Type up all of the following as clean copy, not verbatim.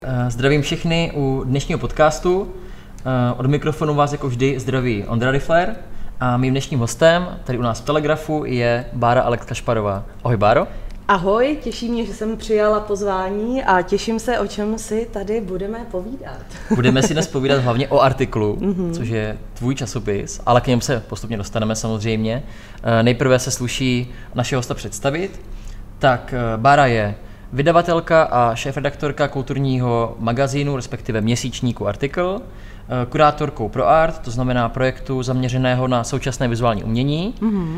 Zdravím všechny u dnešního podcastu. Od mikrofonu vás jako vždy zdraví Ondra Rifler a mým dnešním hostem tady u nás v Telegrafu je Bára Alex Kašparová. Ahoj Báro. Ahoj, těší mě, že jsem přijala pozvání a těším se, o čem si tady budeme povídat. Budeme si dnes povídat hlavně o Artiklu, což je tvůj časopis, ale k němu se postupně dostaneme samozřejmě. Nejprve se sluší naše hosta představit. Tak Bára je vydavatelka a šéfredaktorka kulturního magazínu, respektive měsíčníku Artikl, kurátorkou pro art, to znamená projektu zaměřeného na současné vizuální umění.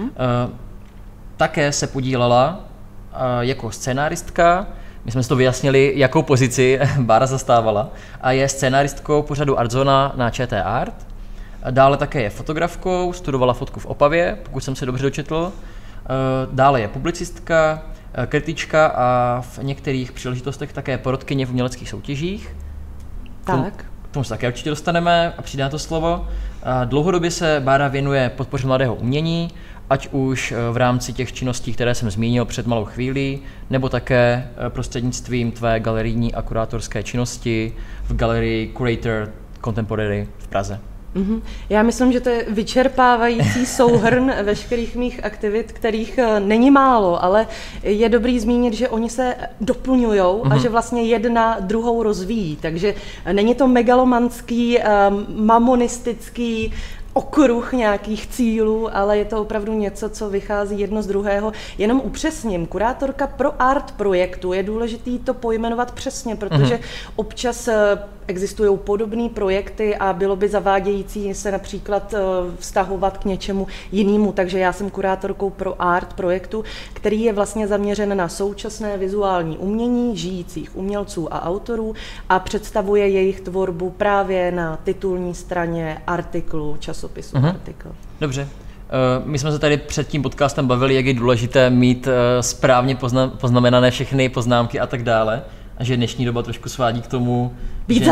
Také se podílela jako scénáristka, my jsme si to vyjasnili, jakou pozici Bára zastávala, a je scénáristkou pořadu Artzona na ČT Art. Dále také je fotografkou, studovala fotku v Opavě, pokud jsem se dobře dočetl. Dále je publicistka, kritička a v některých příležitostech také porotkyně v uměleckých soutěžích. Tak. K tomu se také určitě dostaneme a přijde na to slovo. Dlouhodobě se Bára věnuje podpoře mladého umění, ať už v rámci těch činností, které jsem zmínil před malou chvílí, nebo také prostřednictvím tvé galerijní a kurátorské činnosti v galerii Curator Contemporary v Praze. Já myslím, že to je vyčerpávající souhrn veškerých mých aktivit, kterých není málo, ale je dobrý zmínit, že oni se doplňujou a že vlastně jedna druhou rozvíjí. Takže není to megalomanský, mamonistický okruh nějakých cílů, ale je to opravdu něco, co vychází jedno z druhého. Jenom upřesním, kurátorka pro art projektu, je důležitý to pojmenovat přesně, protože občas existují podobné projekty a bylo by zavádějící se například vztahovat k něčemu jinému. Takže já jsem kurátorkou pro art projektu, který je vlastně zaměřen na současné vizuální umění žijících umělců a autorů a představuje jejich tvorbu právě na titulní straně Artiklu, časopisu Artikl. Dobře. My jsme se tady před tím podcastem bavili, jak je důležité mít správně poznamenané všechny poznámky a tak dále. A že dnešní doba trošku svádí k tomu Být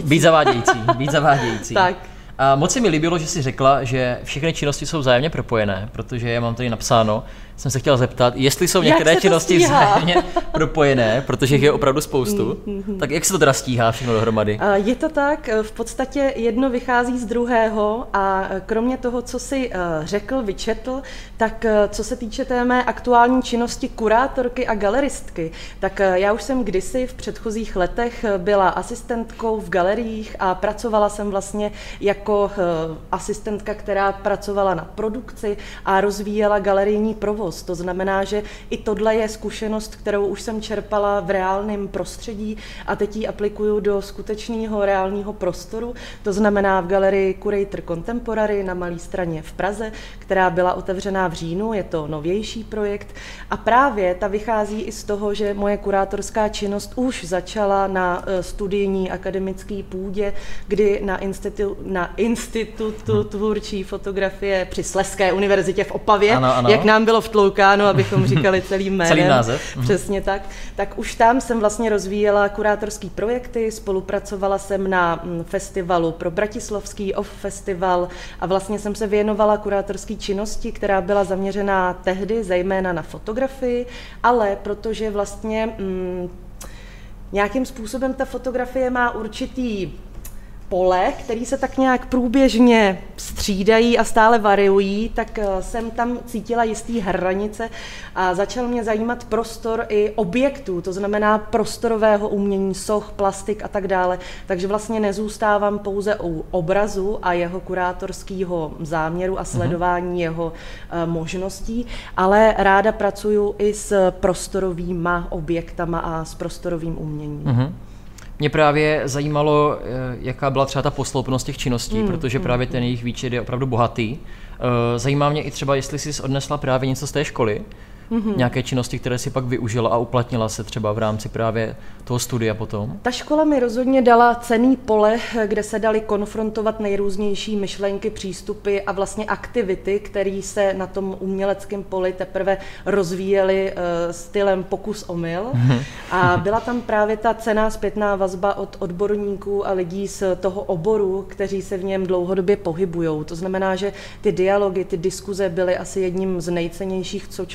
zavádějící. Tak. A moc se mi líbilo, že jsi řekla, že všechny činnosti jsou vzájemně propojené, protože já mám tady napsáno, jsem se chtěla zeptat, jestli jsou některé činnosti vzájemně propojené, protože jich je opravdu spoustu, tak jak se to teda stíhá všechno dohromady? Je to tak, v podstatě jedno vychází z druhého a kromě toho, co jsi řekl, vyčetl, tak co se týče té mé aktuální činnosti kurátorky a galeristky, tak já už jsem kdysi v předchozích letech byla asistentkou v galeriích a pracovala jsem vlastně jako asistentka, která pracovala na produkci a rozvíjela galerijní provoz. To znamená, že i tohle je zkušenost, kterou už jsem čerpala v reálném prostředí a teď ji aplikuju do skutečného reálného prostoru. To znamená v galerii Curator Contemporary na Malé Straně v Praze, která byla otevřená v říjnu, je to novější projekt a právě ta vychází i z toho, že moje kurátorská činnost už začala na studijní akademické půdě, kdy na Institutu tvůrčí fotografie při Slezské univerzitě v Opavě, ano. Jak nám bylo vtloukáno, abychom říkali celým jménem. Celý název. Přesně tak. Tak už tam jsem vlastně rozvíjela kurátorský projekty, spolupracovala jsem na festivalu pro bratislavský OFF festival a vlastně jsem se věnovala kurátorské činnosti, která byla zaměřená tehdy zejména na fotografii, ale protože vlastně nějakým způsobem ta fotografie má určitý pole, který se tak nějak průběžně střídají a stále variují, tak jsem tam cítila jistý hranice a začal mě zajímat prostor i objektů, to znamená prostorového umění, soch, plastik a tak dále. Takže vlastně nezůstávám pouze u obrazu a jeho kurátorského záměru a sledování jeho možností, ale ráda pracuju i s prostorovýma objektama a s prostorovým uměním. Mě právě zajímalo, jaká byla třeba ta posloupnost těch činností, protože právě ten jejich výčet je opravdu bohatý. Zajímá mě i třeba, jestli jsi odnesla právě něco z té školy, nějaké činnosti, které si pak využila a uplatnila se třeba v rámci právě toho studia potom? Ta škola mi rozhodně dala cenný pole, kde se daly konfrontovat nejrůznější myšlenky, přístupy a vlastně aktivity, které se na tom uměleckém poli teprve rozvíjely stylem pokus-omyl. A byla tam právě ta cenná zpětná vazba od odborníků a lidí z toho oboru, kteří se v něm dlouhodobě pohybujou. To znamená, že ty dialogy, ty diskuze byly asi jedním z nejcennějších, co člověku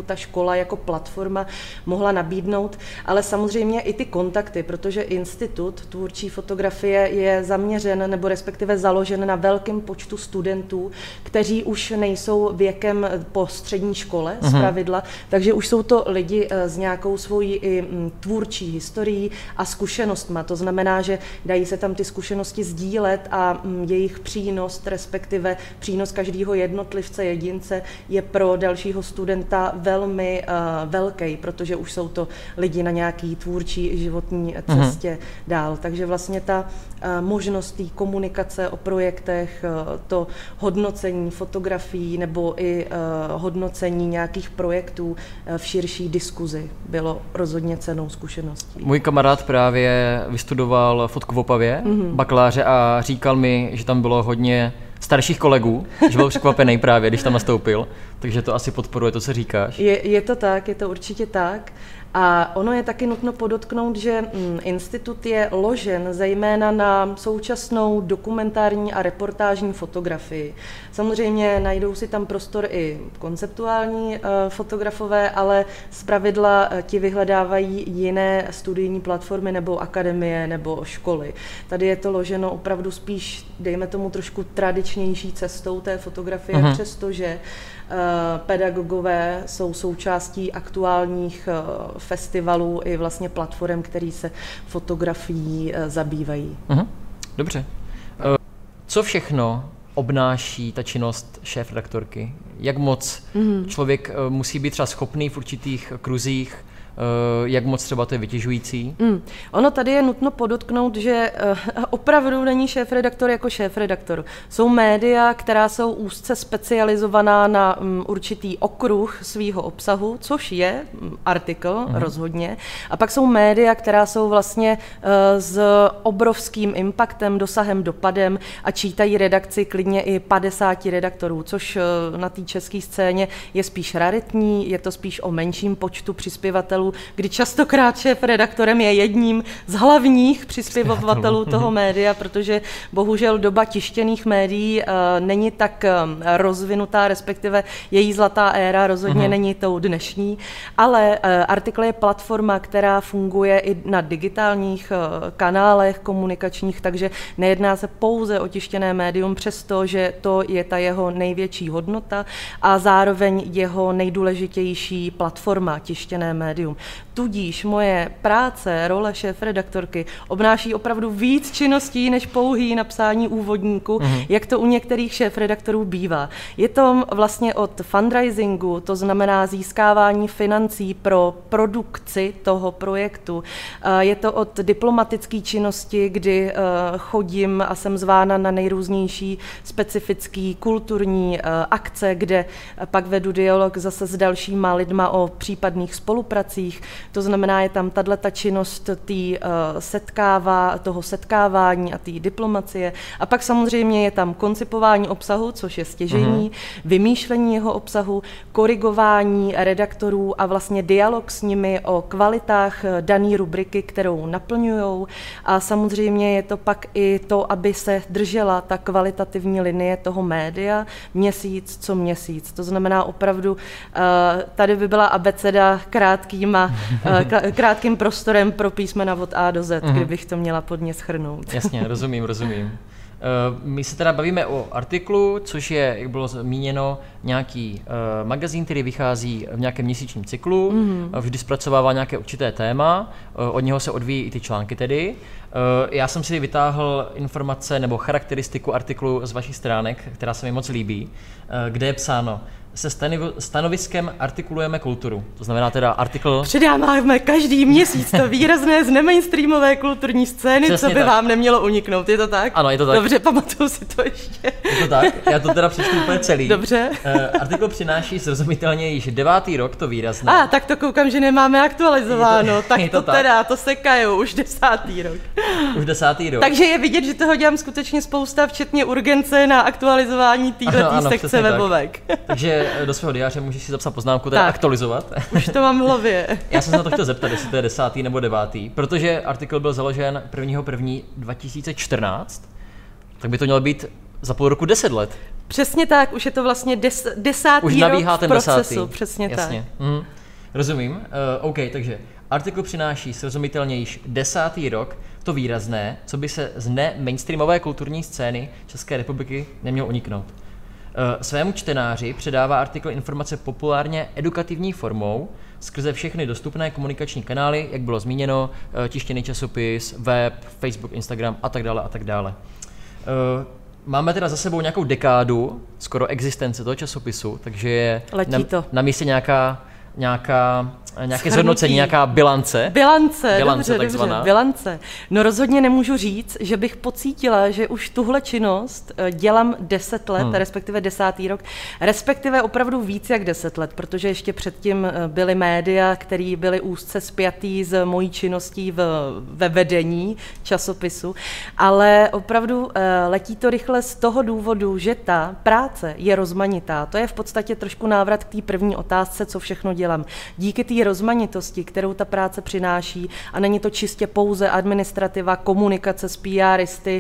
ta škola jako platforma mohla nabídnout, ale samozřejmě i ty kontakty, protože Institut tvůrčí fotografie je zaměřen nebo respektive založen na velkém počtu studentů, kteří už nejsou věkem po střední škole zpravidla, takže už jsou to lidi s nějakou svojí i tvůrčí historií a zkušenostma. To znamená, že dají se tam ty zkušenosti sdílet a jejich přínos, respektive přínos každého jednotlivce, jedince je pro dalšího studenta velmi velký, protože už jsou to lidi na nějaký tvůrčí životní cestě dál. Takže vlastně ta možnost té komunikace o projektech, to hodnocení fotografií nebo i hodnocení nějakých projektů v širší diskuzi bylo rozhodně cennou zkušeností. Můj kamarád právě vystudoval fotku v Opavě, bakaláře, a říkal mi, že tam bylo hodně starších kolegů, že byl překvapený právě, když tam nastoupil, takže to asi podporuje to, co říkáš. Je to tak, je to určitě tak. A ono je taky nutno podotknout, že institut je ložen zejména na současnou dokumentární a reportážní fotografii. Samozřejmě najdou si tam prostor i konceptuální fotografové, ale zpravidla ti vyhledávají jiné studijní platformy nebo akademie nebo školy. Tady je to loženo opravdu spíš, dejme tomu, trošku tradičnější cestou té fotografie, přestože pedagogové jsou součástí aktuálních festivalů i vlastně platform, který se fotografií zabývají. Dobře. Co všechno obnáší ta činnost šéfredaktorky? Jak moc člověk musí být třeba schopný v určitých kruzích, jak moc třeba to je vytěžující? Ono tady je nutno podotknout, že opravdu není šéfredaktor jako šéfredaktor. Jsou média, která jsou úzce specializovaná na určitý okruh svýho obsahu, což je artikl rozhodně. A pak jsou média, která jsou vlastně s obrovským impactem, dosahem, dopadem a čítají redakci klidně i 50 redaktorů, což na té české scéně je spíš raritní, je to spíš o menším počtu přispěvatelů, kdy častokrát šéfredaktorem je jedním z hlavních přispěvatelů toho média, protože bohužel doba tištěných médií není tak rozvinutá, respektive její zlatá éra rozhodně není tou dnešní, ale artikl je platforma, která funguje i na digitálních kanálech komunikačních, takže nejedná se pouze o tištěné médium, přestože to je ta jeho největší hodnota a zároveň jeho nejdůležitější platforma, tištěné médium. Tudíž moje práce, role šéfredaktorky obnáší opravdu víc činností než pouhý napsání úvodníku, jak to u některých šéfredaktorů bývá. Je to vlastně od fundraisingu, to znamená získávání financí pro produkci toho projektu. Je to od diplomatické činnosti, kdy chodím a jsem zvána na nejrůznější specifický kulturní akce, kde pak vedu dialog zase s dalšíma lidma o případných spolupracích. To znamená, je tam tato činnost toho setkávání a té diplomacie. A pak samozřejmě je tam koncipování obsahu, což je stěžejní, vymýšlení jeho obsahu, korigování redaktorů a vlastně dialog s nimi o kvalitách dané rubriky, kterou naplňujou. A samozřejmě je to pak i to, aby se držela ta kvalitativní linie toho média měsíc co měsíc. To znamená opravdu, tady by byla abeceda krátkým prostorem pro písmena od A do Z, kdybych to měla podně shrnout. Jasně, rozumím. My se teda bavíme o artiklu, což je, jak bylo zmíněno, nějaký magazín, který vychází v nějakém měsíčním cyklu, vždy zpracovává nějaké určité téma, od něho se odvíjí i ty články tedy. Já jsem si vytáhl informace nebo charakteristiku artiklu z vašich stránek, která se mi moc líbí, kde je psáno: se stanoviskem artikulujeme kulturu. To znamená teda artikl... Předáváme každý měsíc to výrazné z nemainstreamové kulturní scény, přesně co by tak vám nemělo uniknout. Je to tak? Ano, je to tak. Dobře, pamatuju si to ještě. Je to tak? Já to teda přečtu úplně celý. Dobře. Artikl přináší srozumitelně již 9. rok to výrazné. Tak to koukám, že nemáme aktualizováno. Tak to teda, to sekaju, už 10. rok. Už 10. rok. Takže je vidět, že toho dělám skutečně spousta, včetně urgence na aktualizování této sekce webovek. Takže do svého diáře můžeš si zapsat poznámku, teda aktualizovat. Už to mám v hlavě. Já jsem se na to chtěl zeptat, jestli to je 10. nebo 9. Protože artikl byl založen 1.1.2014, tak by to mělo být za půl roku 10 let. Přesně tak, už je to vlastně desátý už rok v ten procesu, desátý. přesně Jasně. tak. Rozumím. OK, takže artikl přináší srozumitelně již 10. rok to výrazné, co by se z ne-mainstreamové kulturní scény České republiky nemělo uniknout. Svému čtenáři předává artikl informace populárně edukativní formou skrze všechny dostupné komunikační kanály, jak bylo zmíněno, tištěný časopis, web, Facebook, Instagram a tak dále a tak dále. Máme teda za sebou nějakou dekádu skoro existence toho časopisu, takže je na místě nějaké zhodnocení, nějaká bilance. Bilance, takzvaná. Dobře, bilance. No rozhodně nemůžu říct, že bych pocítila, že už tuhle činnost dělám 10 let, respektive 10. rok, respektive opravdu víc jak 10 let, protože ještě předtím byly média, které byly úzce spjatý s mojí činností ve vedení časopisu, ale opravdu letí to rychle z toho důvodu, že ta práce je rozmanitá. To je v podstatě trošku návrat k té první otázce, co všechno dělám. Díky té rozmanitosti, kterou ta práce přináší, a není to čistě pouze administrativa, komunikace s PRisty,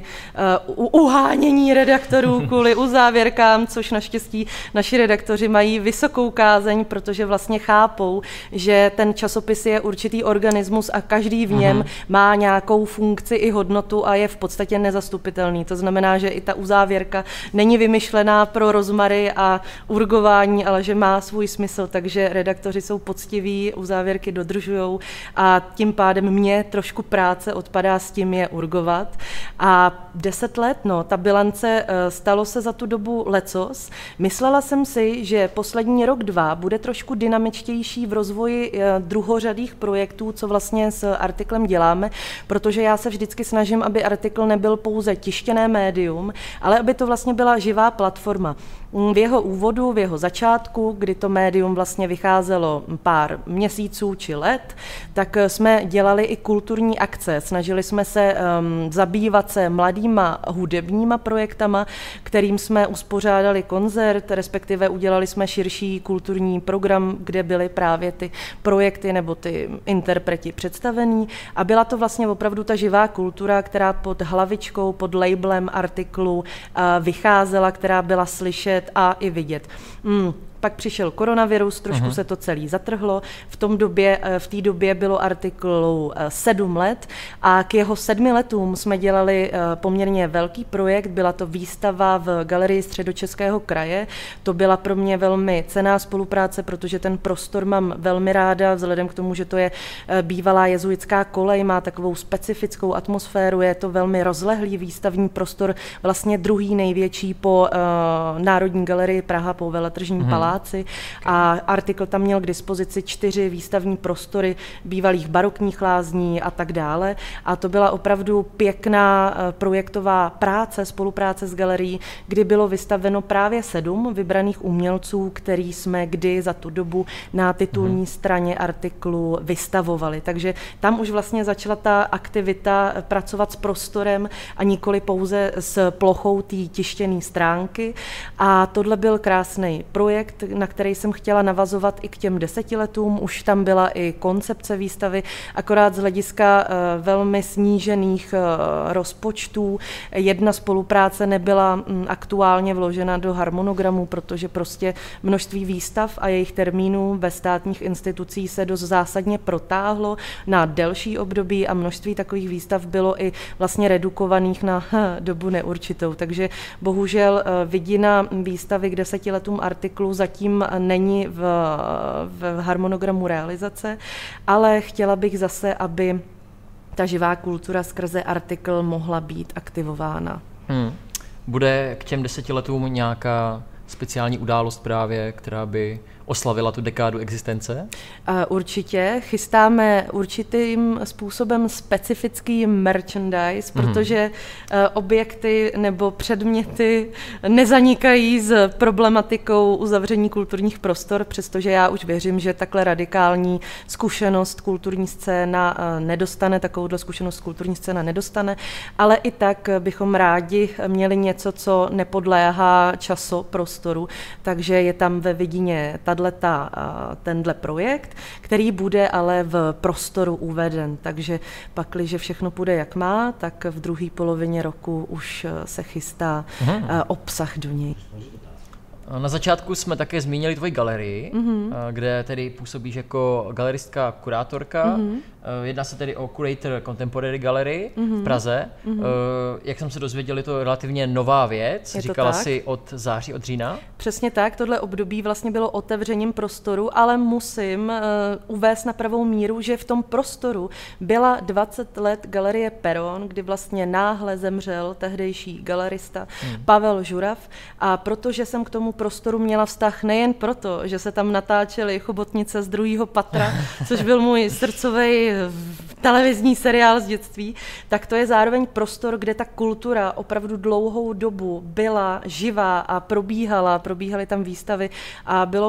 uhánění redaktorů kvůli uzávěrkám, což naštěstí naši redaktoři mají vysokou kázeň, protože vlastně chápou, že ten časopis je určitý organismus a každý v něm má nějakou funkci i hodnotu a je v podstatě nezastupitelný. To znamená, že i ta uzávěrka není vymyšlená pro rozmary a urgování, ale že má svůj smysl, takže redaktoři jsou poctiví, uzávěrky dodržujou a tím pádem mě trošku práce odpadá s tím je urgovat. A 10 let, ta bilance, stalo se za tu dobu lecos. Myslela jsem si, že poslední rok, 2 bude trošku dynamičtější v rozvoji druhořadých projektů, co vlastně s artiklem děláme, protože já se vždycky snažím, aby artikl nebyl pouze tištěné médium, ale aby to vlastně byla živá platforma. V jeho úvodu, v jeho začátku, kdy to médium vlastně vycházelo pár měsíců či let, tak jsme dělali i kulturní akce. Snažili jsme se zabývat se mladýma hudebníma projektama, kterým jsme uspořádali koncert, respektive udělali jsme širší kulturní program, kde byly právě ty projekty nebo ty interpreti představený. A byla to vlastně opravdu ta živá kultura, která pod hlavičkou, pod labelem artiklu vycházela, která byla slyšet a i vidět. Pak přišel koronavirus, trošku se to celé zatrhlo. V té době bylo artiklu 7 let a k jeho 7 letům jsme dělali poměrně velký projekt. Byla to výstava v Galerii Středočeského kraje. To byla pro mě velmi cenná spolupráce, protože ten prostor mám velmi ráda, vzhledem k tomu, že to je bývalá jezuitská kolej, má takovou specifickou atmosféru, je to velmi rozlehlý výstavní prostor, vlastně druhý největší po Národní galerii Praha, po Veletržním paláci. A artikl tam měl k dispozici 4 výstavní prostory bývalých barokních lázní a tak dále. A to byla opravdu pěkná projektová práce, spolupráce s galerií, kdy bylo vystaveno právě 7 vybraných umělců, který jsme kdy za tu dobu na titulní straně artiklu vystavovali. Takže tam už vlastně začala ta aktivita pracovat s prostorem a nikoli pouze s plochou té tištěné stránky. A tohle byl krásný projekt, na který jsem chtěla navazovat i k těm 10 letům. Už tam byla i koncepce výstavy, akorát z hlediska velmi snížených rozpočtů. Jedna spolupráce nebyla aktuálně vložena do harmonogramu, protože prostě množství výstav a jejich termínů ve státních institucích se dost zásadně protáhlo na delší období a množství takových výstav bylo i vlastně redukovaných na dobu neurčitou. Takže bohužel vidina výstavy k 10 letům artiklu zatím není v harmonogramu realizace, ale chtěla bych zase, aby ta živá kultura skrze artikl mohla být aktivována. Bude k těm 10 letům nějaká speciální událost právě, která by oslavila tu dekádu existence? Určitě. Chystáme určitým způsobem specifický merchandise, protože objekty nebo předměty nezanikají s problematikou uzavření kulturních prostor, přestože já už věřím, že takhle radikální zkušenost kulturní scéna nedostane, takovouhle zkušenost kulturní scéna nedostane, ale i tak bychom rádi měli něco, co nepodléhá časoprostoru, takže je tam ve vidině tenhle projekt, který bude ale v prostoru uveden. Takže pakliže všechno půjde jak má, tak v druhé polovině roku už se chystá obsah do něj. Na začátku jsme také zmínili tvoji galerii, kde tedy působíš jako galeristka, kurátorka. Jedná se tedy o Curator Contemporary Gallery v Praze. Jak jsem se dozvěděl, je to relativně nová věc. Říkala jsi od září, od října? Přesně tak, tohle období vlastně bylo otevřením prostoru, ale musím uvést na pravou míru, že v tom prostoru byla 20 let galerie Peron, kdy vlastně náhle zemřel tehdejší galerista Pavel Žurav, a protože jsem k tomu prostoru měla vztah nejen proto, že se tam natáčely Chobotnice z 2. patra, což byl můj srdcový televizní seriál z dětství, tak to je zároveň prostor, kde ta kultura opravdu dlouhou dobu byla živá a probíhaly tam výstavy a bylo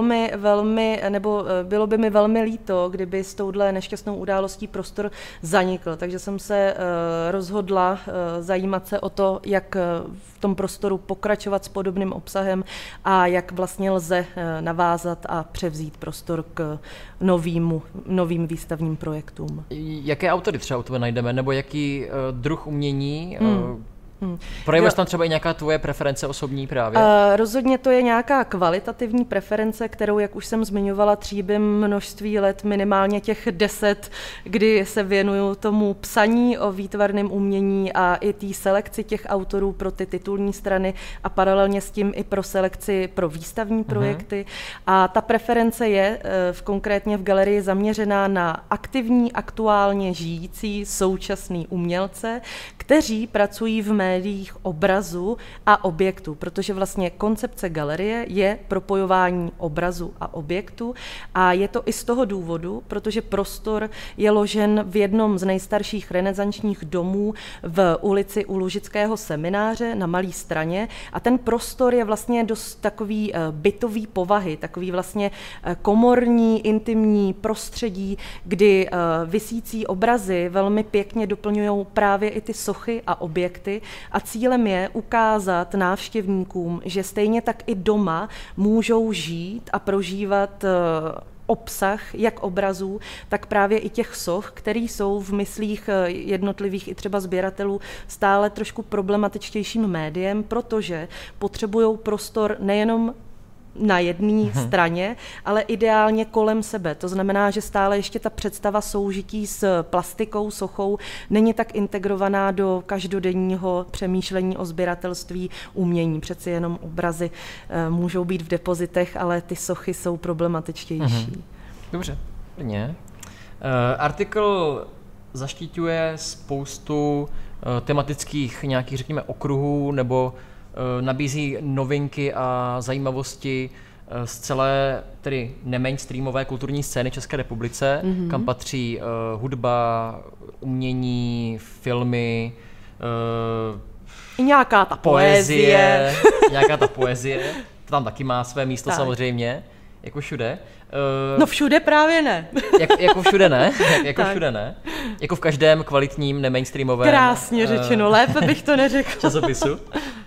by mi velmi líto, kdyby s touhle nešťastnou událostí prostor zanikl. Takže jsem se rozhodla zajímat se o to, jak v tom prostoru pokračovat s podobným obsahem a jak vlastně lze navázat a převzít prostor k novým výstavním projektům. Jaké autory třeba u tebe najdeme, nebo jaký druh umění? Projevuješ tam třeba i nějaká tvoje preference osobní právě? Rozhodně to je nějaká kvalitativní preference, kterou, jak už jsem zmiňovala, tříbím množství let, minimálně těch 10, kdy se věnuju tomu psaní o výtvarném umění a i té selekci těch autorů pro ty titulní strany a paralelně s tím i pro selekci pro výstavní projekty. A ta preference je konkrétně v galerii zaměřená na aktivní, aktuálně žijící současný umělce, kteří pracují v médiích obrazu a objektu, protože vlastně koncepce galerie je propojování obrazu a objektu a je to i z toho důvodu, protože prostor je ložen v jednom z nejstarších renesančních domů v ulici u Lužického semináře na Malé Straně a ten prostor je vlastně dost takový bytový povahy, takový vlastně komorní, intimní prostředí, kdy visící obrazy velmi pěkně doplňují právě i ty sochy a objekty a cílem je ukázat návštěvníkům, že stejně tak i doma můžou žít a prožívat obsah jak obrazů, tak právě i těch soch, které jsou v myslích jednotlivých i třeba sběratelů stále trošku problematičtějším médiem, protože potřebují prostor nejenom na jedné straně, ale ideálně kolem sebe. To znamená, že stále ještě ta představa soužití s plastikou, sochou není tak integrovaná do každodenního přemýšlení o sběratelství umění. Přeci jenom obrazy můžou být v depozitech, ale ty sochy jsou problematičtější. Dobře. Artikl zaštiťuje spoustu tematických nějakých, řekněme, okruhů nebo nabízí novinky a zajímavosti z celé tedy nemainstreamové kulturní scény České republice, kam patří hudba, umění, filmy, i nějaká ta poezie. Nějaká ta poezie, to tam taky má své místo samozřejmě, jako všude. No všude právě ne. Jako všude ne? Všude ne? Jako v každém kvalitním nemainstreamovém krásně řečeno, lépe bych to neřekl. Časopisu.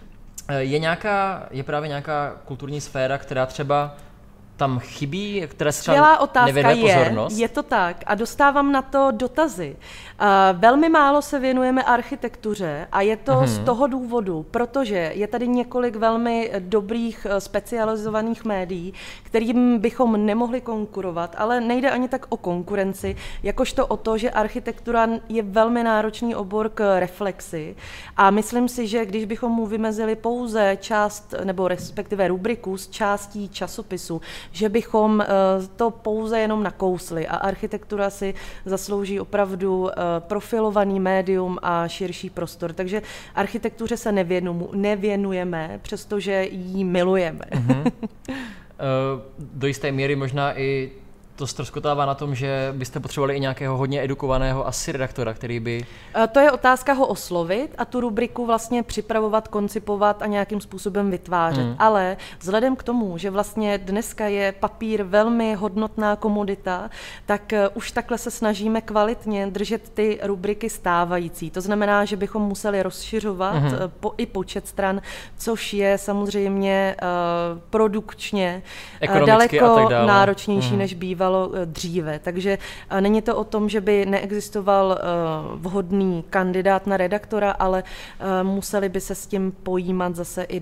Je právě nějaká kulturní sféra, která třeba tam chybí, které se třeba nevěnuje pozornost? Je to tak a dostávám na to dotazy. Velmi málo se věnujeme architektuře a je to z toho důvodu, protože je tady několik velmi dobrých specializovaných médií, kterým bychom nemohli konkurovat, ale nejde ani tak o konkurenci, jakožto o to, že architektura je velmi náročný obor k reflexi a myslím si, že když bychom mu vymezili pouze část nebo respektive rubriku z částí časopisu, že bychom to pouze jenom nakousli a architektura si zaslouží opravdu profilovaný médium a širší prostor. Takže architektuře se nevěnujeme, přestože ji milujeme. Do jisté míry možná i to ztroskotává na tom, že byste potřebovali i nějakého hodně edukovaného asi redaktora, který by... To je otázka ho oslovit a tu rubriku vlastně připravovat, koncipovat a nějakým způsobem vytvářet. Ale vzhledem k tomu, že vlastně dneska je papír velmi hodnotná komodita, tak už takhle se snažíme kvalitně držet ty rubriky stávající. To znamená, že bychom museli rozšiřovat i počet stran, což je samozřejmě produkčně daleko náročnější, než bývalo dříve. Takže není to o tom, že by neexistoval vhodný kandidát na redaktora, ale museli by se s tím pojímat zase i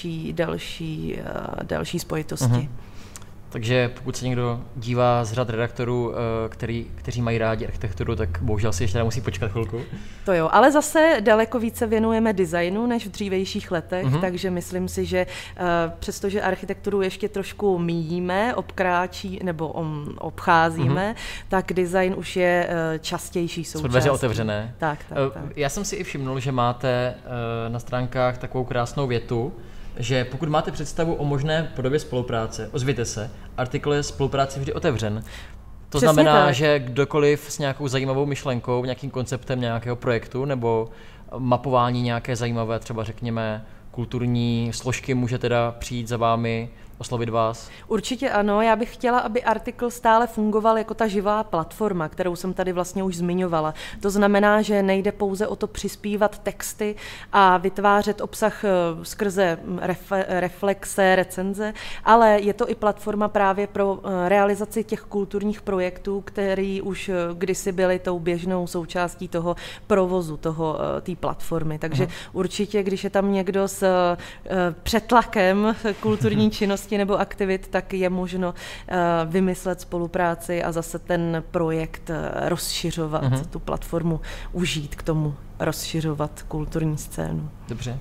další spojitosti. Takže pokud se někdo dívá z řad redaktorů, kteří mají rádi architekturu, tak bohužel si ještě musí počkat chvilku. To jo, ale zase daleko více věnujeme designu než v dřívějších letech, takže myslím si, že přestože architekturu ještě trošku míjíme, obcházíme, tak design už je častější součástí. Jsou dveře otevřené. Tak. Já jsem si i všimnul, že máte na stránkách takovou krásnou větu, že pokud máte představu o možné podobě spolupráce, ozvěte se, artikl je spolupráci vždy otevřen. To Přesně znamená, tak. že kdokoliv s nějakou zajímavou myšlenkou, nějakým konceptem nějakého projektu nebo mapování nějaké zajímavé, třeba řekněme, kulturní složky, může teda přijít za vámi, oslovit vás? Určitě ano, já bych chtěla, aby artikl stále fungoval jako ta živá platforma, kterou jsem tady vlastně už zmiňovala. To znamená, že nejde pouze o to přispívat texty a vytvářet obsah skrze reflexe, recenze, ale je to i platforma právě pro realizaci těch kulturních projektů, které už kdysi byly tou běžnou součástí toho provozu, té platformy. Takže určitě, když je tam někdo s přetlakem kulturní činnosti nebo aktivit, tak je možno vymyslet spolupráci a zase ten projekt rozšiřovat, tu platformu užít k tomu, rozšiřovat kulturní scénu. Dobře.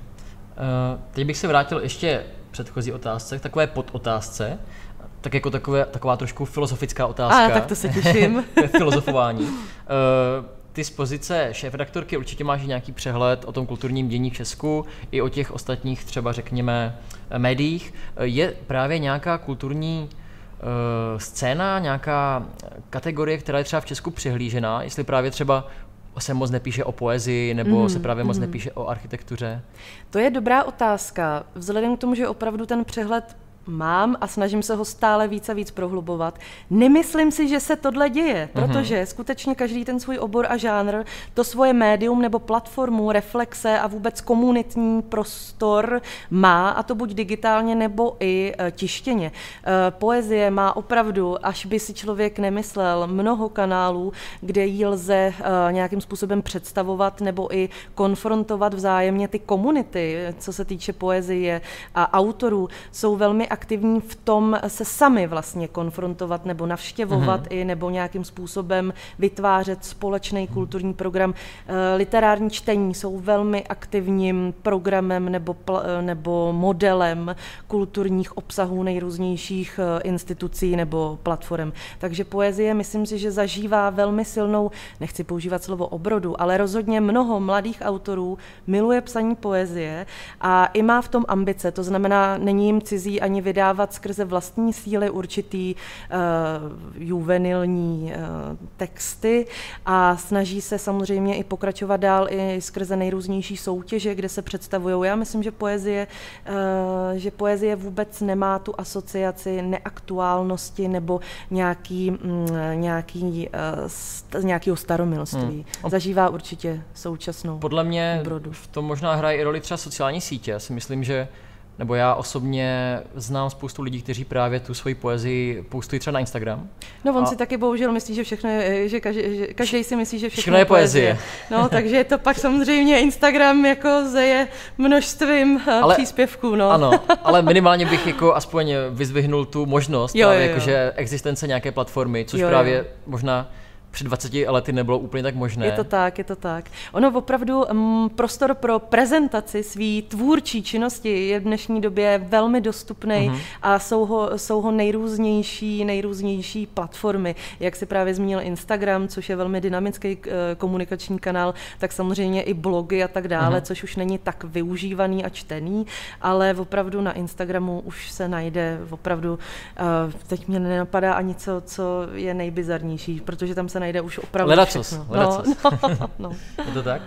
Teď bych se vrátil ještě předchozí otázce, k takové podotázce, tak jako taková trošku filozofická otázka. Tak to se těším. Filozofování. Ty z pozice šéfredaktorky určitě máš nějaký přehled o tom kulturním dění v Česku i o těch ostatních třeba řekněme médiích. Je právě nějaká kulturní scéna, nějaká kategorie, která je třeba v Česku přihlížená, jestli právě třeba se moc nepíše o poezii nebo se právě moc nepíše o architektuře? To je dobrá otázka. Vzhledem k tomu, že opravdu ten přehled mám a snažím se ho stále víc a víc prohlubovat. Nemyslím si, že se tohle děje, protože skutečně každý ten svůj obor a žánr, to svoje médium nebo platformu, reflexe a vůbec komunitní prostor má, a to buď digitálně nebo i tištěně. Poezie má opravdu, až by si člověk nemyslel, mnoho kanálů, kde ji lze nějakým způsobem představovat nebo i konfrontovat vzájemně. Ty komunity, co se týče poezie a autorů, jsou velmi aktivní v tom se sami vlastně konfrontovat nebo navštěvovat i nebo nějakým způsobem vytvářet společný kulturní program. Literární čtení jsou velmi aktivním programem nebo modelem kulturních obsahů nejrůznějších institucí nebo platform. Takže poezie, myslím si, že zažívá velmi silnou, nechci používat slovo obrodu, ale rozhodně mnoho mladých autorů miluje psaní poezie a i má v tom ambice. To znamená, není jim cizí ani vydávat skrze vlastní síly určitý juvenilní texty a snaží se samozřejmě i pokračovat dál i skrze nejrůznější soutěže, kde se představují. Já myslím, že poezie vůbec nemá tu asociaci neaktuálnosti nebo nějakého staromilství. Zažívá určitě současnou podle mě obrodu. V tom možná hraje i roli třeba sociální sítě. Já si myslím, že nebo já osobně znám spoustu lidí, kteří právě tu svoji poezii postují třeba na Instagram. No on si taky bohužel myslí, že všechno je, že každý si myslí, že všechno je poezie. No, takže je to pak samozřejmě Instagram jako zeje množstvím příspěvků. No. Ano, ale minimálně bych jako aspoň vyzdvihnul tu možnost, jakože existence nějaké platformy, což právě možná před 20 lety nebylo úplně tak možné. Je to tak. Ono opravdu prostor pro prezentaci své tvůrčí činnosti je v dnešní době velmi dostupný a jsou ho nejrůznější platformy. Jak si právě zmínil Instagram, což je velmi dynamický komunikační kanál, tak samozřejmě i blogy a tak dále, což už není tak využívaný a čtený, ale opravdu na Instagramu už se najde opravdu, teď mě nenapadá ani co je nejbizarnější, protože tam se najde už opravdu všechno. No. Je to tak?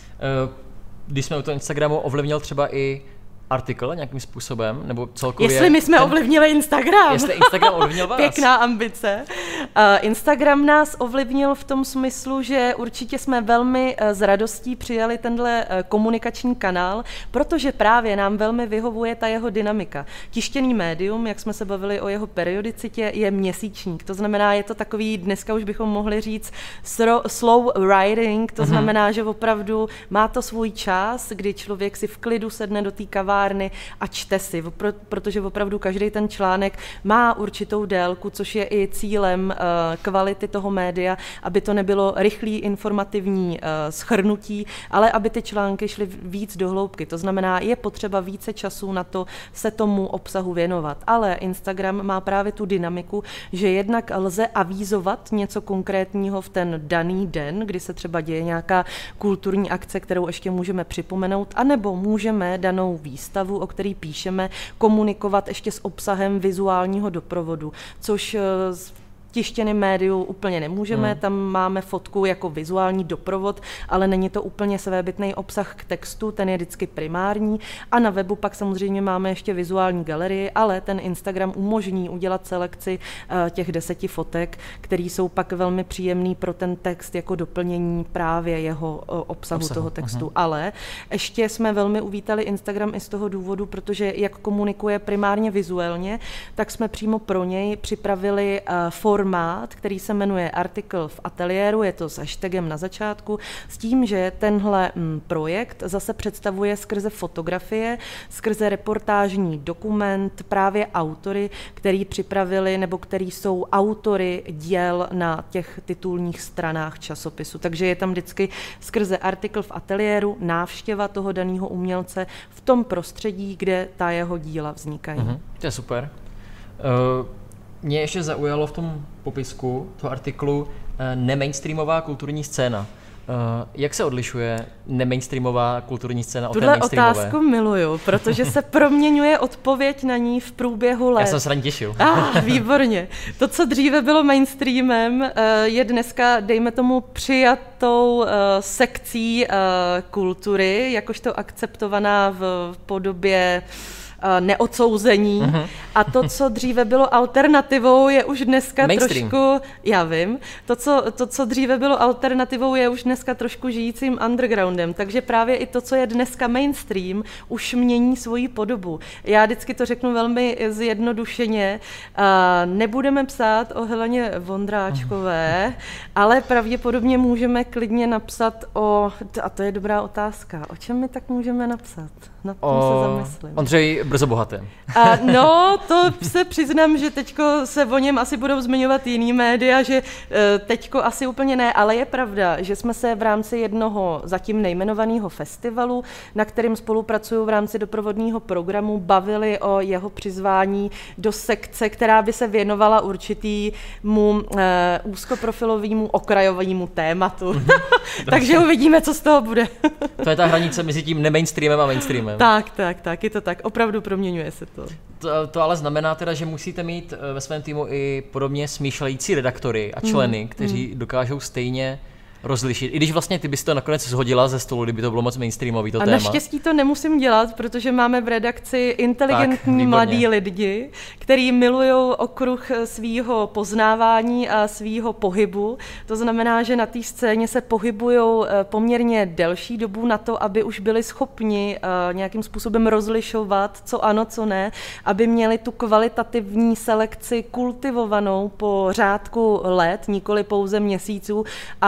Když jsme u toho Instagramu, ovlivnil třeba i artikl nějakým způsobem, nebo celkově... Jestli my jsme ovlivnili Instagram. Jestli Instagram ovlivnil vás. Pěkná ambice. Instagram nás ovlivnil v tom smyslu, že určitě jsme velmi s radostí přijali tenhle komunikační kanál, protože právě nám velmi vyhovuje ta jeho dynamika. Tištěný médium, jak jsme se bavili o jeho periodicitě, je měsíčník. To znamená, je to takový, dneska už bychom mohli říct slow writing, to znamená, že opravdu má to svůj čas, kdy člověk si v klidu sedne do té kavárny a čte si, protože opravdu každý ten článek má určitou délku, což je i cílem kvality toho média, aby to nebylo rychlý informativní shrnutí, ale aby ty články šly víc do hloubky. To znamená, je potřeba více času na to se tomu obsahu věnovat. Ale Instagram má právě tu dynamiku, že jednak lze avízovat něco konkrétního v ten daný den, kdy se třeba děje nějaká kulturní akce, kterou ještě můžeme připomenout, anebo můžeme danou výstavu, o který píšeme, komunikovat ještě s obsahem vizuálního doprovodu, což tištěném médiu úplně nemůžeme, tam máme fotku jako vizuální doprovod, ale není to úplně svébytný obsah k textu, ten je vždycky primární a na webu pak samozřejmě máme ještě vizuální galerii, ale ten Instagram umožní udělat selekci těch 10 fotek, které jsou pak velmi příjemný pro ten text jako doplnění právě jeho obsahu toho textu. Ale ještě jsme velmi uvítali Instagram i z toho důvodu, protože jak komunikuje primárně vizuálně, tak jsme přímo pro něj připravili formát, který se jmenuje Artikl v ateliéru, je to s hashtagem na začátku, s tím, že tenhle projekt zase představuje skrze fotografie, skrze reportážní dokument právě autory, který připravili nebo který jsou autory děl na těch titulních stranách časopisu. Takže je tam vždycky skrze Artikl v ateliéru návštěva toho daného umělce v tom prostředí, kde ta jeho díla vznikají. To je super. Mě ještě zaujalo v tom popisku toho artiklu nemainstreamová kulturní scéna. Jak se odlišuje nemainstreamová kulturní scéna od té mainstreamové? Tuhle otázku miluju, protože se proměňuje odpověď na ní v průběhu let. Já jsem se na ní těšil. Výborně. To, co dříve bylo mainstreamem, je dneska, dejme tomu, přijatou sekcí kultury, jakožto akceptovaná v podobě neodsouzení. A to, co dříve bylo alternativou, je už dneska mainstream. Trošku, já vím, to, co dříve bylo alternativou, je už dneska trošku žijícím undergroundem. Takže právě i to, co je dneska mainstream, už mění svoji podobu. Já vždycky to řeknu velmi zjednodušeně. Nebudeme psát o Heleně Vondráčkové, ale pravděpodobně můžeme klidně napsat a to je dobrá otázka, o čem my tak můžeme napsat? Na tom se zamyslím. Ondřej Brzo bohatý. No, to se přiznám, že teďko se o něm asi budou zmiňovat jiný média, že teďko asi úplně ne, ale je pravda, že jsme se v rámci jednoho zatím nejmenovaného festivalu, na kterým spolupracuju v rámci doprovodného programu, bavili o jeho přizvání do sekce, která by se věnovala určitýmu úzkoprofilovému okrajovému tématu. Takže uvidíme, co z toho bude. To je ta hranice mezi tím nemainstreamem a mainstreamem. Tak, je to tak. Opravdu proměňuje se to. To ale znamená teda, že musíte mít ve svém týmu i podobně smýšlející redaktory a členy, kteří dokážou stejně rozlišit. I když vlastně ty bys to nakonec shodila ze stolu, kdyby to bylo moc mainstreamový to téma. A naštěstí to nemusím dělat, protože máme v redakci inteligentní mladí lidi, kteří milují okruh svýho poznávání a svýho pohybu. To znamená, že na té scéně se pohybují poměrně delší dobu na to, aby už byli schopni nějakým způsobem rozlišovat, co ano, co ne, aby měli tu kvalitativní selekci kultivovanou po řádku let, nikoli pouze měsíců a nikoli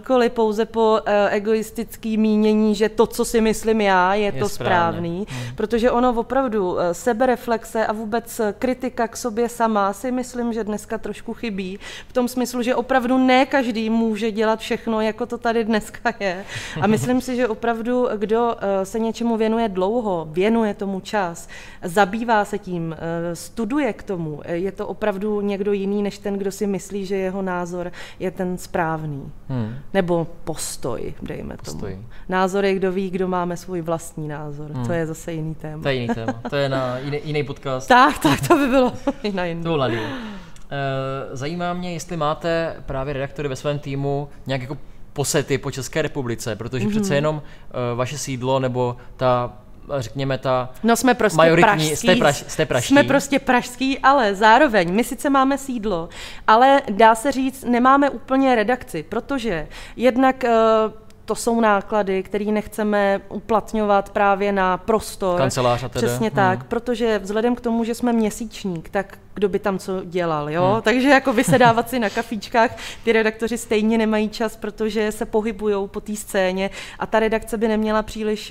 nikoli pouze po egoistický mínění, že to, co si myslím já, je to správný, protože ono opravdu sebereflexe a vůbec kritika k sobě sama si myslím, že dneska trošku chybí, v tom smyslu, že opravdu ne každý může dělat všechno, jako to tady dneska je. A myslím si, že opravdu, kdo se něčemu věnuje dlouho, věnuje tomu čas, zabývá se tím, studuje k tomu, je to opravdu někdo jiný, než ten, kdo si myslí, že jeho názor je ten správný. Nebo postoj, dejme tomu. Názor je, kdo ví, kdo máme svůj vlastní názor. To je zase jiný téma. To je jiný téma. To je na jiný podcast. Tak, to by bylo na jiný. Zajímá mě, jestli máte právě redaktory ve svém týmu nějak jako posety po České republice, protože přece jenom vaše sídlo nebo ta, řekněme, ta jsme prostě majoritní, jste pražský. Jsme prostě pražský, ale zároveň my sice máme sídlo, ale dá se říct, nemáme úplně redakci, protože jednak to jsou náklady, které nechceme uplatňovat právě na prostor. Kancelář a tedy. Přesně tak, protože vzhledem k tomu, že jsme měsíčník, tak kdo by tam co dělal, jo? Takže jako vysedávat si na kafíčkách, ty redaktoři stejně nemají čas, protože se pohybujou po té scéně a ta redakce by neměla příliš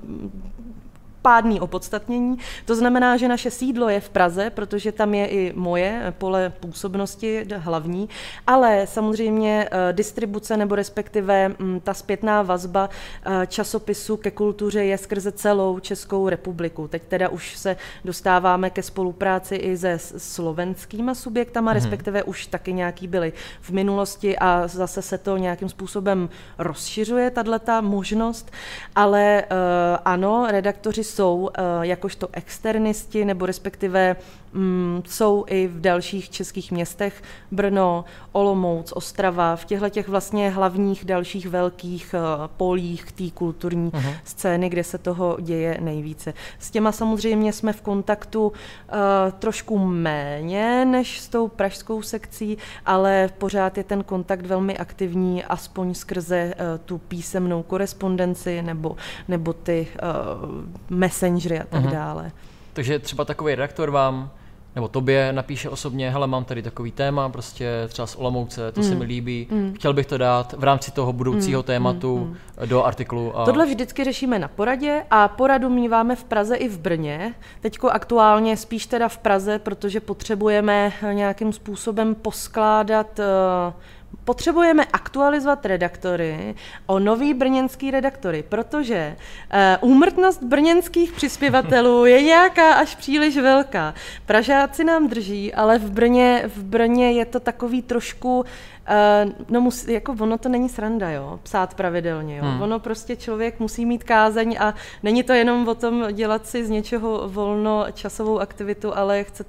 pádný opodstatnění. To znamená, že naše sídlo je v Praze, protože tam je i moje pole působnosti hlavní, ale samozřejmě distribuce nebo respektive ta zpětná vazba časopisu ke kultuře je skrze celou Českou republiku. Teď teda už se dostáváme ke spolupráci i se slovenskýma subjektama, respektive už taky nějaký byly v minulosti a zase se to nějakým způsobem rozšiřuje, tato možnost, ale ano, redaktoři jsou jakožto externisti, nebo respektive jsou i v dalších českých městech, Brno, Olomouc, Ostrava, v těchto vlastně hlavních dalších velkých polích té kulturní scény, kde se toho děje nejvíce. S těma samozřejmě jsme v kontaktu trošku méně než s tou pražskou sekcí, ale pořád je ten kontakt velmi aktivní, aspoň skrze tu písemnou korespondenci nebo ty messengery a tak dále. Takže třeba takový redaktor vám nebo tobě napíše osobně, hele, mám tady takový téma, prostě třeba z Olomouce, to se mi líbí, chtěl bych to dát v rámci toho budoucího tématu do artiklu. Tohle vždycky řešíme na poradě a poradu míváme v Praze i v Brně. Teďko aktuálně spíš teda v Praze, protože potřebujeme nějakým způsobem poskládat potřebujeme aktualizovat redaktory o nový brněnský redaktory, protože úmrtnost brněnských přispěvatelů je nějaká až příliš velká. Pražáci nám drží, ale v Brně je to takový trošku jako ono to není sranda, jo, psát pravidelně, jo. Ono prostě člověk musí mít kázeň a není to jenom o tom dělat si z něčeho volnočasovou aktivitu, ale chce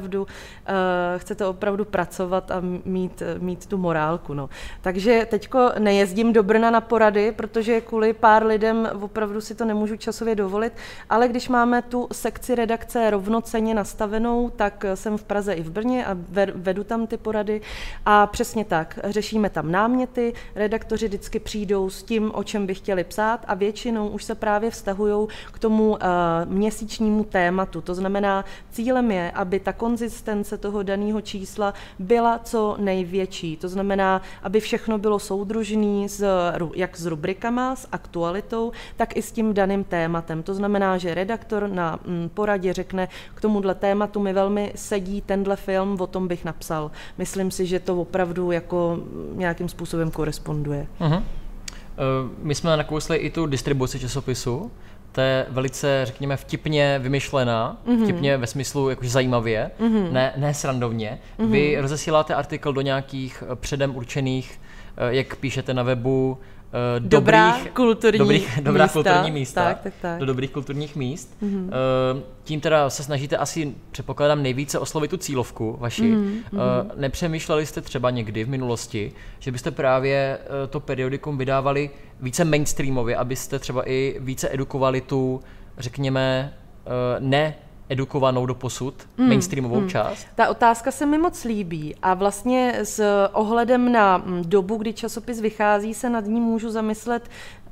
to opravdu pracovat a mít tu morálku, no. Takže teďko nejezdím do Brna na porady, protože kvůli pár lidem opravdu si to nemůžu časově dovolit, ale když máme tu sekci redakce rovnocenně nastavenou, tak jsem v Praze i v Brně a vedu tam ty porady a přesně tak. Řešíme tam náměty, redaktoři vždycky přijdou s tím, o čem by chtěli psát a většinou už se právě vztahují k tomu měsíčnímu tématu. To znamená, cílem je, aby ta konzistence toho daného čísla byla co největší. To znamená, aby všechno bylo soudružné jak s rubrikama, s aktualitou, tak i s tím daným tématem. To znamená, že redaktor na poradě řekne, k tomuhle tématu mi velmi sedí tenhle film, o tom bych napsal. Myslím si, že to opravdu jako nějakým způsobem koresponduje. My jsme nakousli i tu distribuci časopisu. To je velice, řekněme, vtipně vymyšlená, vtipně ve smyslu jakože zajímavě, ne srandovně. Vy rozesíláte artikl do nějakých předem určených, jak píšete na webu, dobrá kulturní místa. Tak. Do dobrých kulturních míst. Tím teda se snažíte asi, předpokládám, nejvíce oslovit tu cílovku vaši. Nepřemýšleli jste třeba někdy v minulosti, že byste právě to periodikum vydávali více mainstreamově, abyste třeba i více edukovali tu, řekněme, edukovanou doposud mainstreamovou část? Ta otázka se mi moc líbí a vlastně s ohledem na dobu, kdy časopis vychází, se nad ním můžu zamyslet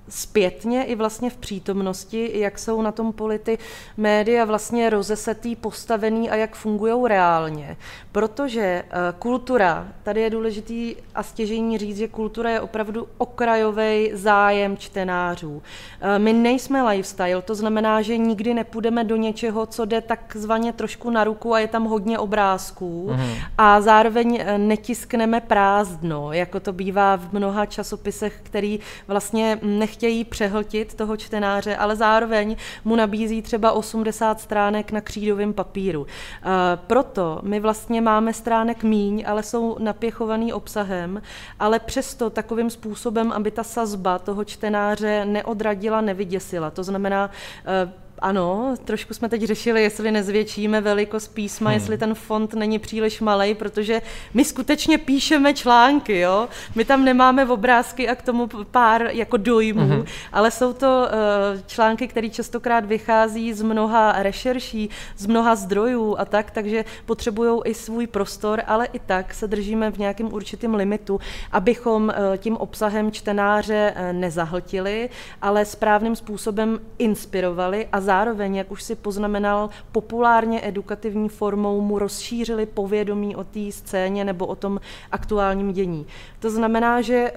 zpětně i vlastně v přítomnosti, jak jsou na tom poli ty média vlastně rozesetý, postavený a jak fungují reálně. Protože kultura, tady je důležitý a stěžejní říct, že kultura je opravdu okrajový zájem čtenářů. My nejsme lifestyle, to znamená, že nikdy nepůjdeme do něčeho, co jde takzvaně trošku na ruku a je tam hodně obrázků a zároveň netiskneme prázdno, jako to bývá v mnoha časopisech, který vlastně nechtějí přehltit toho čtenáře, ale zároveň mu nabízí třeba 80 stránek na křídovém papíru. Proto my vlastně máme stránek míň, ale jsou napěchovaný obsahem, ale přesto takovým způsobem, aby ta sazba toho čtenáře neodradila, nevyděsila. To znamená, ano, trošku jsme teď řešili, jestli nezvětšíme velikost písma, jestli ten font není příliš malej, protože my skutečně píšeme články, jo? My tam nemáme obrázky a k tomu pár jako dojmů, ale jsou to články, které častokrát vychází z mnoha rešerší, z mnoha zdrojů a tak, takže potřebují i svůj prostor, ale i tak se držíme v nějakém určitém limitu, abychom tím obsahem čtenáře nezahltili, ale správným způsobem inspirovali a zároveň, jak už si poznamenal, populárně edukativní formou mu rozšířili povědomí o té scéně nebo o tom aktuálním dění. To znamená, že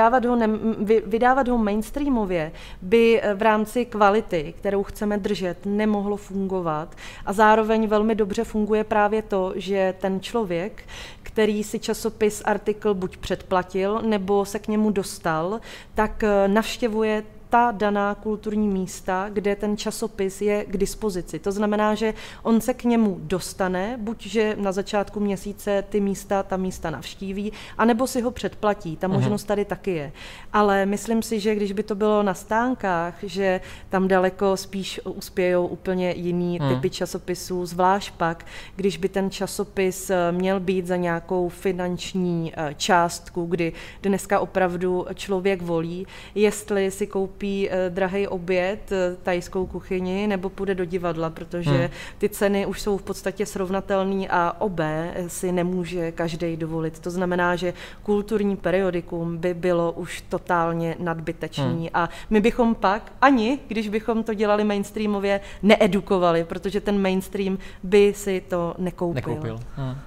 vydávat ho mainstreamově by v rámci kvality, kterou chceme držet, nemohlo fungovat a zároveň velmi dobře funguje právě to, že ten člověk, který si časopis artikl buď předplatil, nebo se k němu dostal, tak navštěvuje ta daná kulturní místa, kde ten časopis je k dispozici. To znamená, že on se k němu dostane, buď že na začátku měsíce ta místa navštíví, anebo si ho předplatí. Ta možnost tady taky je. Ale myslím si, že když by to bylo na stánkách, že tam daleko spíš uspějou úplně jiný typy časopisů, zvlášť pak, když by ten časopis měl být za nějakou finanční částku, kdy dneska opravdu člověk volí, jestli si koupí drahý oběd, thajskou kuchyni, nebo půjde do divadla, protože ty ceny už jsou v podstatě srovnatelné a obé si nemůže každý dovolit. To znamená, že kulturní periodikum by bylo už totálně nadbytečný a my bychom pak, ani když bychom to dělali mainstreamově, needukovali, protože ten mainstream by si to nekoupil.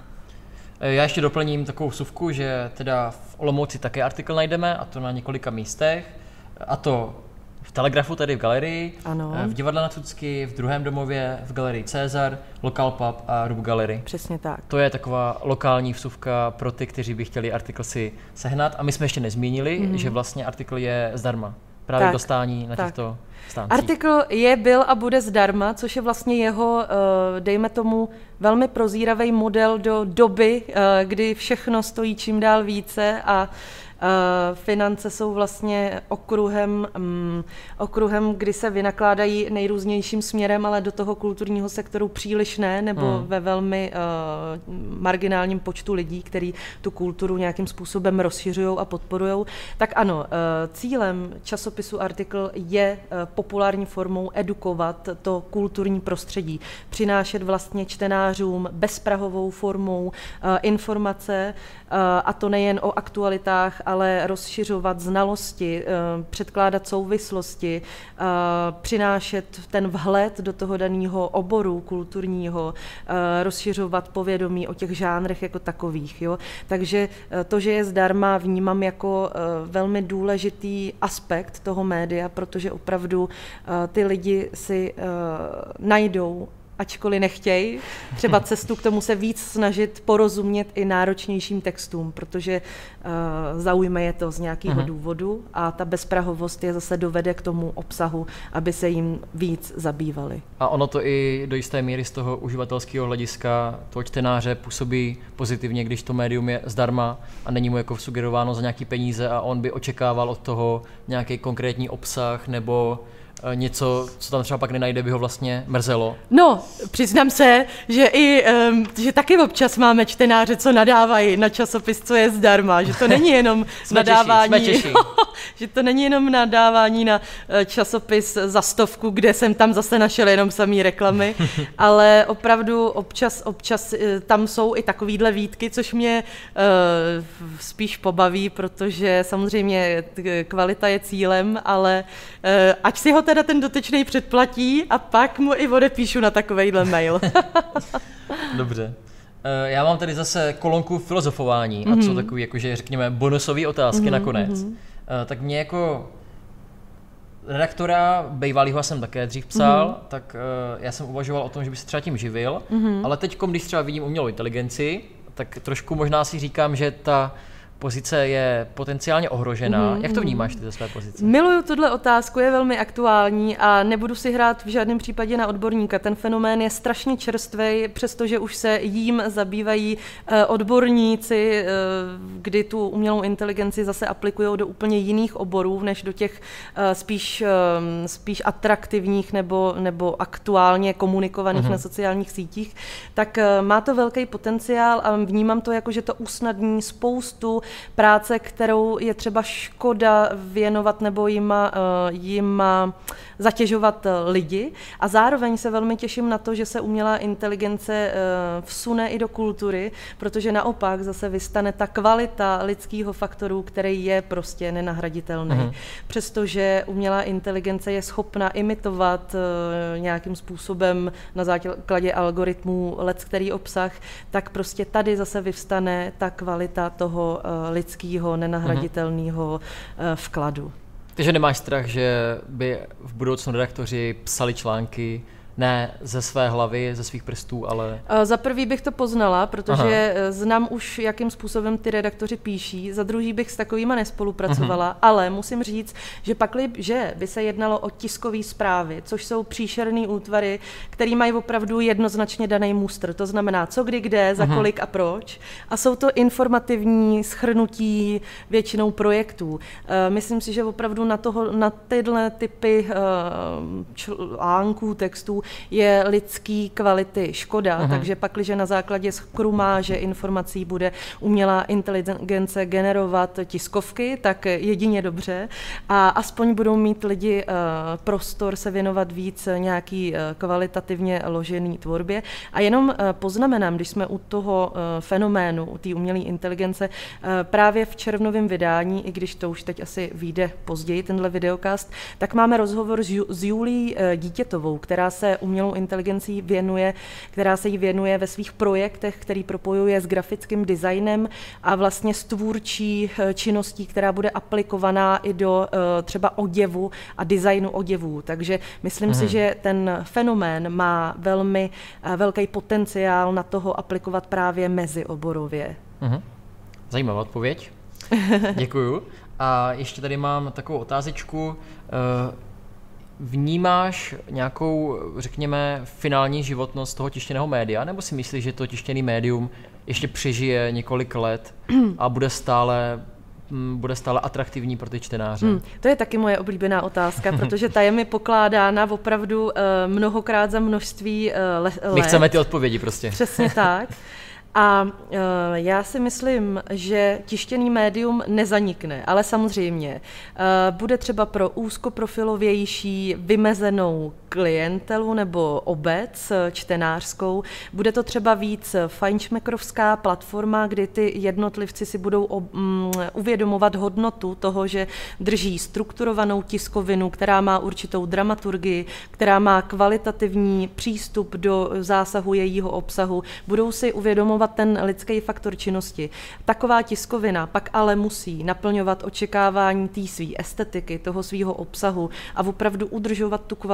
Já ještě doplním takovou vsuvku, že teda v Olomouci také artikl najdeme, a to na několika místech, a to v Telegrafu, tedy v galerii, ano. V divadle na Cucky, v druhém domově, v galerii Cezar, Local Pub a Rub Gallery. Přesně tak. To je taková lokální vsuvka pro ty, kteří by chtěli artikl si sehnat. A my jsme ještě nezmínili, že vlastně artikl je zdarma. Právě k dostání na těchto stáncích. Artikl byl a bude zdarma, což je vlastně jeho, dejme tomu, velmi prozíravý model do doby, kdy všechno stojí čím dál více a finance jsou vlastně okruhem, kdy se vynakládají nejrůznějším směrem, ale do toho kulturního sektoru příliš ne, nebo ve velmi marginálním počtu lidí, kteří tu kulturu nějakým způsobem rozšiřují a podporují. Tak ano, cílem časopisu Artikl je populární formou edukovat to kulturní prostředí, přinášet vlastně čtenářům bezprahovou formou informace, a to nejen o aktualitách, ale rozšiřovat znalosti, předkládat souvislosti, přinášet ten vhled do toho daného oboru kulturního, rozšiřovat povědomí o těch žánrech jako takových. Jo? Takže to, že je zdarma, vnímám jako velmi důležitý aspekt toho média, protože opravdu ty lidi si najdou, ačkoliv nechtějí, třeba cestu k tomu se víc snažit porozumět i náročnějším textům, protože zaujme je to z nějakého důvodu a ta bezprahovost je zase dovede k tomu obsahu, aby se jim víc zabývali. A ono to i do jisté míry z toho uživatelského hlediska toho čtenáře působí pozitivně, když to médium je zdarma a není mu jako sugerováno za nějaký peníze a on by očekával od toho nějaký konkrétní obsah nebo něco, co tam třeba pak nenajde, by ho vlastně mrzelo? No, přiznám se, že taky občas máme čtenáře, co nadávají na časopis, co je zdarma, že to není jenom nadávání, že to není jenom nadávání na časopis za 100, kde jsem tam zase našel jenom samý reklamy, ale opravdu občas tam jsou i takovýhle výtky, což mě spíš pobaví, protože samozřejmě kvalita je cílem, ale ať si ho teda ten dotyčný předplatí a pak mu i odepíšu na takovejhle mail. Dobře. Já mám tady zase kolonku filozofování a co takový, jakože řekněme bonusové otázky nakonec. Tak mě jako redaktora bývalýho jsem také dřív psal, tak já jsem uvažoval o tom, že by se třeba tím živil, ale teď, když třeba vidím umělou inteligenci, tak trošku možná si říkám, že ta pozice je potenciálně ohrožená. Jak to vnímáš ty ze své pozice? Miluju tuhle otázku, je velmi aktuální a nebudu si hrát v žádném případě na odborníka. Ten fenomén je strašně čerstvej, přestože už se jím zabývají odborníci, kdy tu umělou inteligenci zase aplikují do úplně jiných oborů, než do těch spíš atraktivních nebo aktuálně komunikovaných na sociálních sítích. Tak má to velký potenciál a vnímám to jako, že to usnadní spoustu práce, kterou je třeba škoda věnovat nebo jima zatěžovat lidi. A zároveň se velmi těším na to, že se umělá inteligence vsune i do kultury, protože naopak zase vystane ta kvalita lidského faktoru, který je prostě nenahraditelný. Přestože umělá inteligence je schopna imitovat nějakým způsobem na základě algoritmů leckterý obsah, tak prostě tady zase vyvstane ta kvalita toho lidského nenahraditelného vkladu. Takže nemáš strach, že by v budoucnu redaktoři psali články ne ze své hlavy, ze svých prstů, ale... Za prvý bych to poznala, protože znám už, jakým způsobem ty redaktoři píší. Za druhý bych s takovýma nespolupracovala, ale musím říct, že pakliže by se jednalo o tiskové zprávy, což jsou příšerný útvary, který mají opravdu jednoznačně daný mustr. To znamená, co kdy, kde, za kolik a proč. A jsou to informativní shrnutí většinou projektů. Myslím si, že opravdu na tyhle typy článků, textů je lidský kvality škoda, takže pakliže na základě skrumáže informací bude umělá inteligence generovat tiskovky, tak jedině dobře a aspoň budou mít lidi prostor se věnovat víc nějaký kvalitativně ložený tvorbě. A jenom poznamenám, když jsme u toho fenoménu, u té umělé inteligence, právě v červnovém vydání, i když to už teď asi vyjde později, tenhle videokast, tak máme rozhovor s Julí Dítětovou, která se umělou inteligencí věnuje, která se jí věnuje ve svých projektech, který propojuje s grafickým designem a vlastně s tvůrčí činností, která bude aplikovaná i do třeba oděvu a designu oděvů. Takže myslím si, že ten fenomén má velmi velký potenciál na toho aplikovat právě mezioborově. Zajímavá odpověď. Děkuju. A ještě tady mám takovou otázečku. Vnímáš nějakou, řekněme, finální životnost toho tištěného média, nebo si myslíš, že to tištěný médium ještě přežije několik let a bude stále atraktivní pro ty čtenáře? To je taky moje oblíbená otázka, protože ta je mi pokládána opravdu mnohokrát za množství let. My chceme ty odpovědi prostě. Přesně tak. A já si myslím, že tištěný médium nezanikne, ale samozřejmě bude třeba pro úzkoprofilovější vymezenou klientelu nebo obec čtenářskou, bude to třeba víc fajnšmekrovská platforma, kdy ty jednotlivci si budou uvědomovat hodnotu toho, že drží strukturovanou tiskovinu, která má určitou dramaturgii, která má kvalitativní přístup do zásahu jejího obsahu, budou si uvědomovat ten lidský faktor činnosti. Taková tiskovina pak ale musí naplňovat očekávání té své estetiky, toho svého obsahu a opravdu udržovat tu kvalitu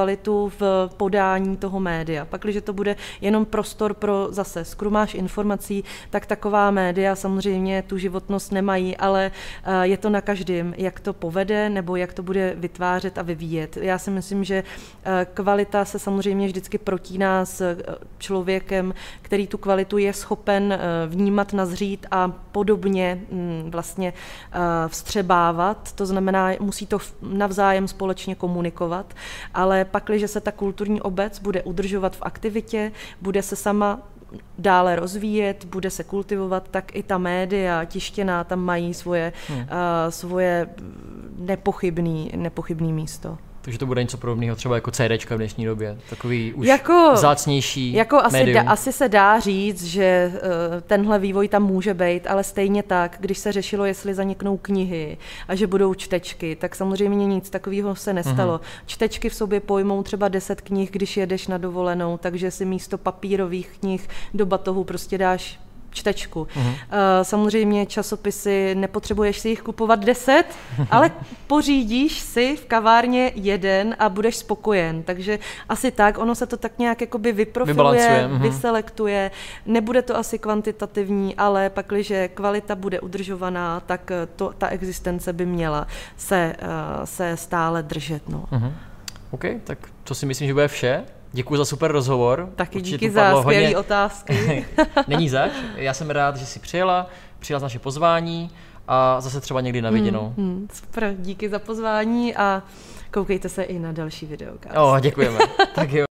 výhodu v podání toho média. Pak, když to bude jenom prostor pro zase skrumáž informací, tak taková média samozřejmě tu životnost nemají, ale je to na každém, jak to povede nebo jak to bude vytvářet a vyvíjet. Já si myslím, že kvalita se samozřejmě vždycky protíná s člověkem, který tu kvalitu je schopen vnímat, nazřít a podobně vlastně vstřebávat. To znamená, musí to navzájem společně komunikovat, ale pakliže se ta kulturní obec bude udržovat v aktivitě, bude se sama dále rozvíjet, bude se kultivovat, tak i ta média tištěná tam mají svoje nepochybný místo. Takže to bude něco podobného třeba jako CDčka v dnešní době, takový už vzácnější médium. Asi se dá říct, že tenhle vývoj tam může být, ale stejně tak, když se řešilo, jestli zaniknou knihy a že budou čtečky, tak samozřejmě nic takového se nestalo. Čtečky v sobě pojmou třeba 10 knih, když jedeš na dovolenou, takže si místo papírových knih do batohu prostě dáš čtečku. Samozřejmě časopisy, nepotřebuješ si jich kupovat 10, ale pořídíš si v kavárně jeden a budeš spokojen. Takže asi tak, ono se to tak nějak jakoby vyprofiluje, vyselektuje. Nebude to asi kvantitativní, ale pakliže kvalita bude udržovaná, tak ta existence by měla se stále držet. No. OK, tak to si myslím, že bude vše. Děkuji za super rozhovor. Taky určitě díky za skvělé otázky. Není zač. Já jsem rád, že jsi přijela naše pozvání a zase třeba někdy na viděnou. Super, díky za pozvání a koukejte se i na další video. Děkujeme. Tak jo.